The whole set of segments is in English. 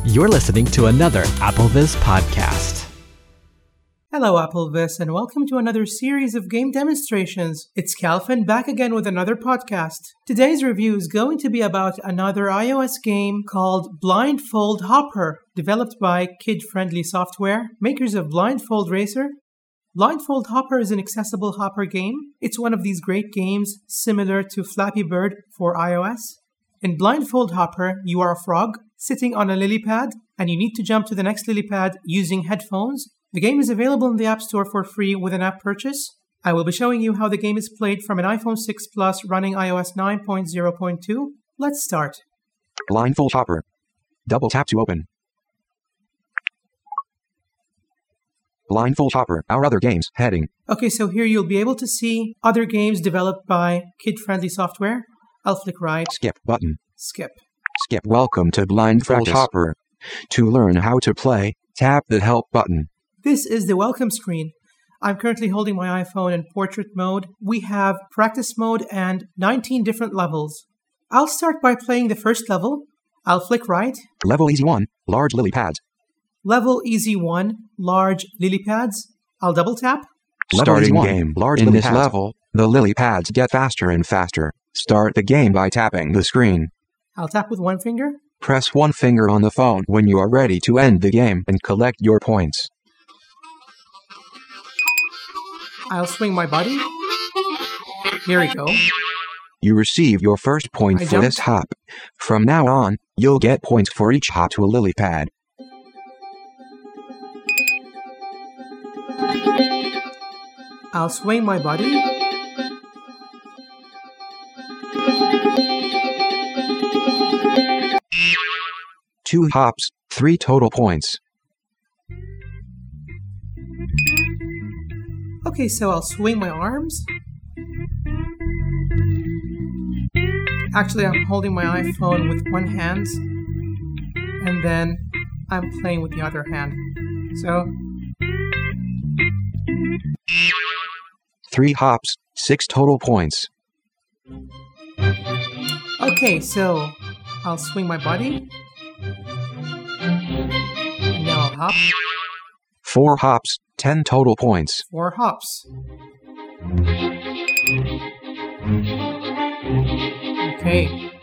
You're listening to another AppleVis podcast. Hello, AppleVis, and welcome to another series of game demonstrations. It's Calvin back again with another podcast. Today's review is going to be about another iOS game called Blindfold Hopper, developed by kid-friendly software, makers of Blindfold Racer. Blindfold Hopper is an accessible hopper game. It's one of these great games similar to Flappy Bird for iOS. In Blindfold Hopper, you are a frog sitting on a lily pad, and you need to jump to the next lily pad using headphones. The game is available in the App Store for free with an app purchase. I will be showing you how the game is played from an iPhone 6 Plus running iOS 9.0.2. Let's start. Blindfold Hopper. Double tap to open. Blindfold Hopper, our other games, heading. Okay, so here you'll be able to see other games developed by kid-friendly software. I'll flick right. Skip button. Skip. Skip. Welcome to Blindfold Hopper. To learn how to play, tap the help button. This is the welcome screen. I'm currently holding my iPhone in portrait mode. We have practice mode and 19 different levels. I'll start by playing the first level. I'll flick right. Level Easy 1, large lily pads. Level Easy 1, large lily pads. I'll double tap. Starting game. Large in this level, the lily pads get faster and faster. Start the game by tapping the screen. I'll tap with one finger. Press one finger on the phone when you are ready to end the game and collect your points. I'll swing my body. Here we go. You receive your first point for this hop. From now on, you'll get points for each hop to a lily pad. I'll swing my body. Two hops, 3 total points. Okay, so I'll swing my arms. Actually, I'm holding my iPhone with one hand, and then I'm playing with the other hand. So 3 hops, 6 total points. Okay, so I'll swing my body. And now I'll hop. 4 hops, 10 total points. 4 hops. Okay.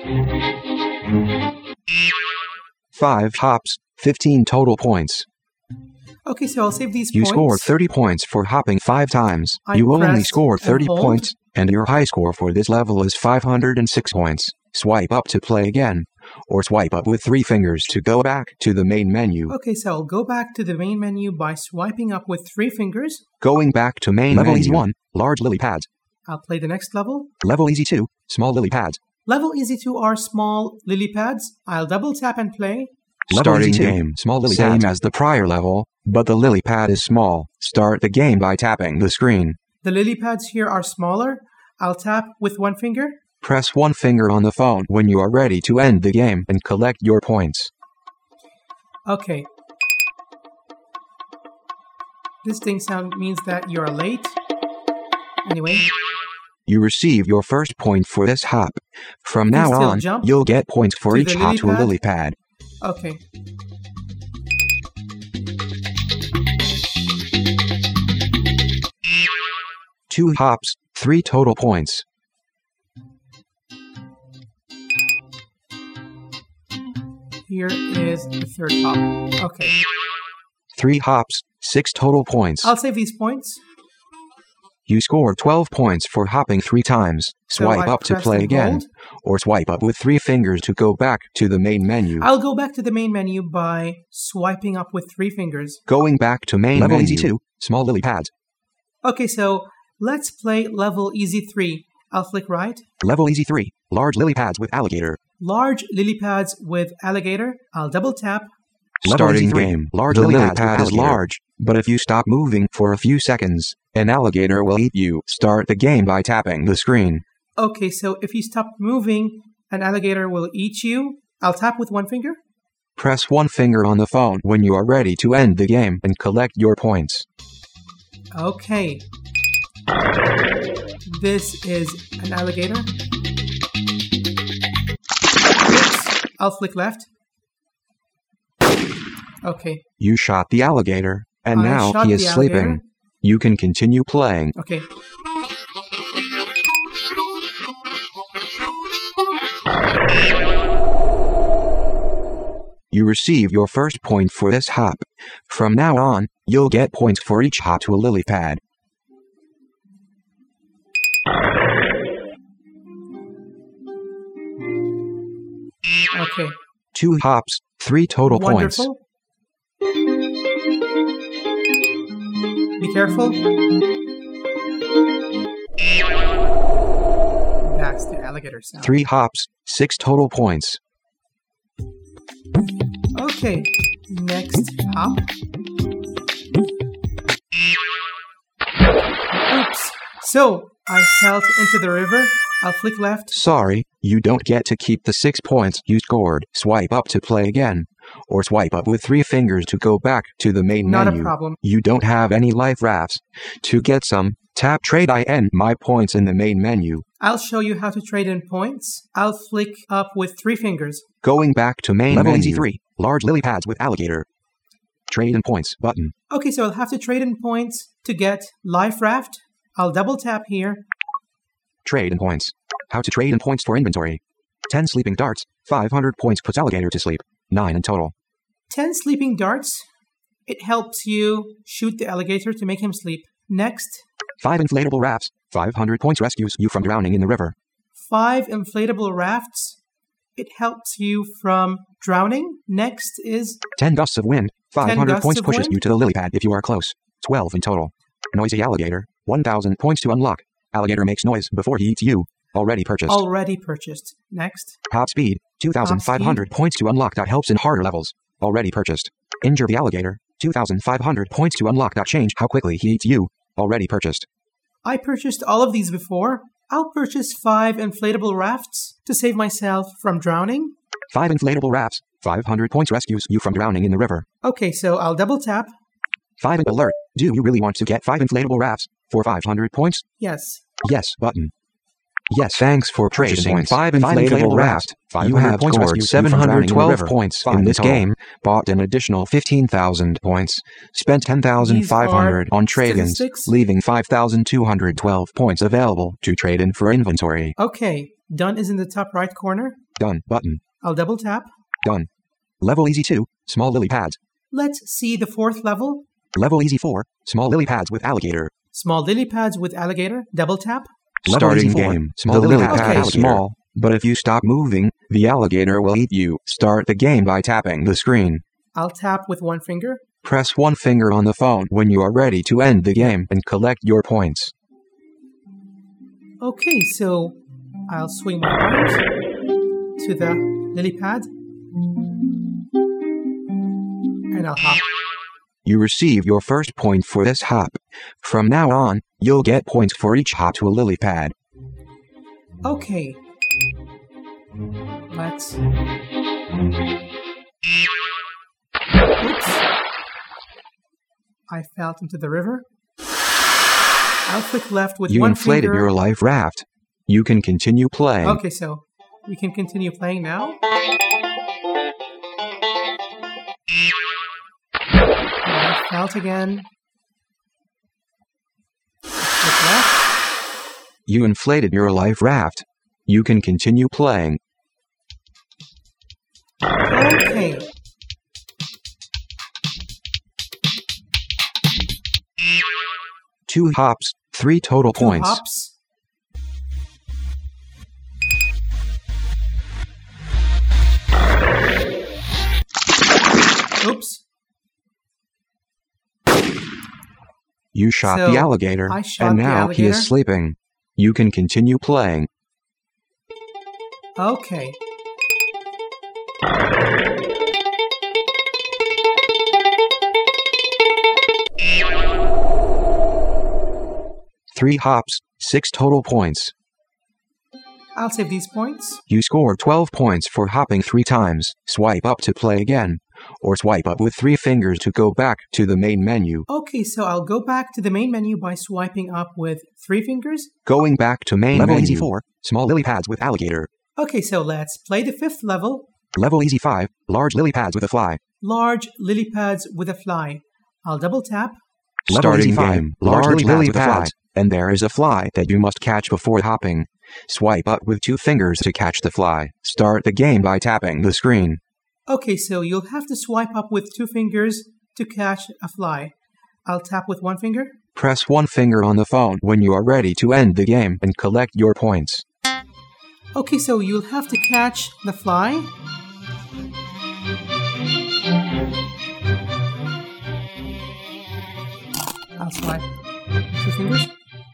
5 hops, 15 total points. Okay, so I'll save these You points. scored 30 points for hopping 5 times. You will only score 30 points, and your high score for this level is 506 points. Swipe up to play again, or swipe up with 3 fingers to go back to the main menu. Okay, so I'll go back to the main menu by swiping up with 3 fingers. Going back to main Level menu. Easy 1, large lily pads. I'll play the next level. Level Easy 2, small lily pads. Level Easy 2 are small lily pads. I'll double tap and play. Starting game, small lily pads. Same as the prior level, but the lily pad is small. Start the game by tapping the screen. The lily pads here are smaller. I'll tap with one finger. Press one finger on the phone when you are ready to end the game and collect your points. Okay. This ding sound means that you're late. Anyway. You receive your first point for this hop. From now on, you'll get points for each hop to a lily pad. Okay. Two hops, 3 total points. Here is the third hop. Okay. 3 hops, 6 total points. I'll save these points. You scored 12 points for hopping 3 times. Swipe up to play again, or swipe up with 3 fingers to go back to the main menu. I'll go back to the main menu by swiping up with 3 fingers. Going back to main menu. Level Easy 2, small lily pads. Okay, so let's play Level Easy 3. I'll flick right. Level Easy 3, large lily pads with alligator. Large lily pads with alligator. I'll double tap. Starting game. Large lily pad is large, but if you stop moving for a few seconds, an alligator will eat you. Start the game by tapping the screen. Okay, so if you stop moving, an alligator will eat you. I'll tap with one finger. Press one finger on the phone when you are ready to end the game and collect your points. Okay. This is an alligator. Oops. I'll flick left. Okay. You shot the alligator, and I now shot he is the sleeping. alligator. You can continue playing. Okay. You receive your first point for this hop. From now on, you'll get points for each hop to a lily pad. Okay. 2 hops, 3 total points. Wonderful. Be careful. That's the alligator sound. 3 hops, 6 total points. Okay. Next hop. Oops. So, I fell into the river. I'll flick left. Sorry, you don't get to keep the 6 points you scored. Swipe up to play again. Or swipe up with 3 fingers to go back to the main Not menu. a problem. You don't have any life rafts. To get some, tap Trade in My Points in the main menu. I'll show you how to trade in points. I'll flick up with 3 fingers. Going back to main Level menu. Easy 3. Large lily pads with alligator. Trade in points button. Okay, so I'll have to trade in points to get life raft. I'll double tap here. Trade in points. How to trade in points for inventory. 10 sleeping darts. 500 points puts alligator to sleep. 9 in total. 10 sleeping darts. It helps you shoot the alligator to make him sleep. Next, 5 inflatable rafts. 500 points rescues you from drowning in the river. 5 inflatable rafts. It helps you from drowning. Next is 10 gusts of wind. 500 gusts points of pushes wind? you to the lily pad if you are close. 12 in total. Noisy alligator. 1,000 points to unlock. Alligator makes noise before he eats you. Already purchased. already purchased. Next, Hop speed. 2,500 points to unlock. That helps in harder levels. Already purchased. Injure the alligator. 2,500 points to unlock. That change how quickly he eats you. Already purchased. I purchased all of these before. I'll purchase 5 inflatable rafts to save myself from drowning. 5 inflatable rafts. 500 points rescues you from drowning in the river. Okay, so I'll double tap. 5 alert. Do you really want to get 5 inflatable rafts for 500 points? Yes. Yes button. Yes, thanks for purchasing points. 5 inflatable rafts. You have scored 712 points in this game, bought an additional 15,000 points, spent 10,500 on trade-ins, statistics. leaving 5,212 points available to trade in for inventory. Okay, done is in the top right corner. Done button. I'll double tap. Done. Level Easy 2, Small Lily Pads. Let's see the 4th level. Level Easy 4, Small Lily Pads with alligator. Small lily pads with alligator. Double tap. Starting Level Easy 4, game. Small The Lily lily Pads pad is alligator. small, but if you stop moving, the alligator will eat you. Start the game by tapping the screen. I'll tap with 1 finger. Press 1 finger on the phone when you are ready to end the game and collect your points. Okay, so I'll swing my arms to the lily pad. And I'll hop. You receive your first point for this hop. From now on, you'll get points for each hop to a lily pad. Okay. Let's... Oops. I fell into the river. I'll flick left with You 1 inflated finger. your life raft. You can continue playing. Okay, so we can continue playing now. I felt again. Flick left. You inflated your life raft. You can continue playing. Okay. Two hops, 3 total 2 points. hops. Oops. You shot So, the alligator, I shot and the now he alligator. is sleeping. You can continue playing. Okay. Three hops, 6 total points. I'll save these points. You scored 12 points for hopping 3 times. Swipe up to play again, or swipe up with 3 fingers to go back to the main menu. Okay, so I'll go back to the main menu by swiping up with 3 fingers. Going back to main Level menu. Easy 4, Small lily pads with alligator. Okay, so let's play the 5th level. Level Easy 5, Large Lily Pads with a Fly. Large lily pads with a fly. I'll double tap. Starting game, Large Lily Pads, and there is a fly that you must catch before hopping. Swipe up with 2 fingers to catch the fly. Start the game by tapping the screen. Okay, so you'll have to swipe up with 2 fingers to catch a fly. I'll tap with 1 finger. Press 1 finger on the phone when you are ready to end the game and collect your points. Okay, so you'll have to catch the fly. I'll swipe 2 fingers.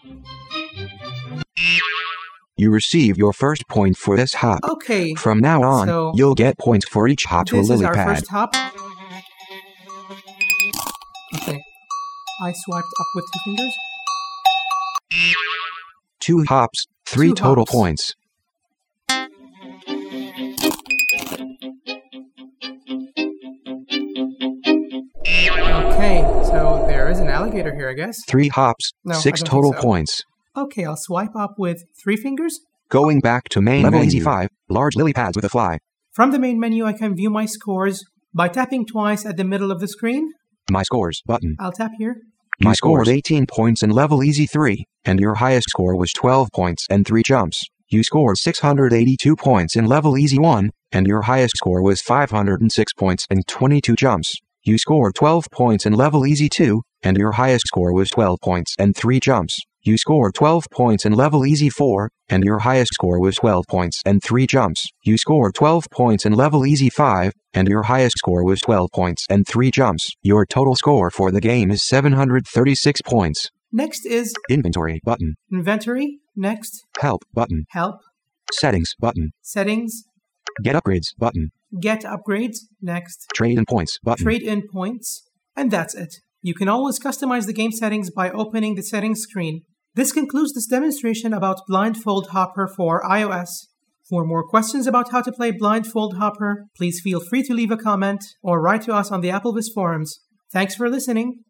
You receive your first point for this hop. Okay. From now on, so you'll get points for each hop to a lily pad. This is our first hop. Okay. I swiped up with 2 fingers. 2 hops, 3 total points. Okay, so there is an alligator here, I guess. 3 hops, No, 6 I don't total think so. points. Okay, I'll swipe up with 3 fingers. Going back to main Level Easy 5, Large Lily Pads with a Fly. From the main menu, I can view my scores by tapping twice at the middle of the screen. My Scores button. I'll tap here. You scored 18 points in Level Easy 3, and your highest score was 12 points and 3 jumps. You scored 682 points in Level Easy 1, and your highest score was 506 points and 22 jumps. You scored 12 points in Level Easy 2, and your highest score was 12 points and 3 jumps. You scored 12 points in Level Easy 4, and your highest score was 12 points and 3 jumps. You scored 12 points in Level Easy 5, and your highest score was 12 points and 3 jumps. Your total score for the game is 736 points. Next is Inventory button. Inventory. Next, Help button. Help. Settings button. Settings. Get Upgrades button. Get Upgrades. Next, Trade in Points button. Trade in Points. And that's it. You can always customize the game settings by opening the settings screen. This concludes this demonstration about Blindfold Hopper for iOS. For more questions about how to play Blindfold Hopper, please feel free to leave a comment or write to us on the AppleVis forums. Thanks for listening.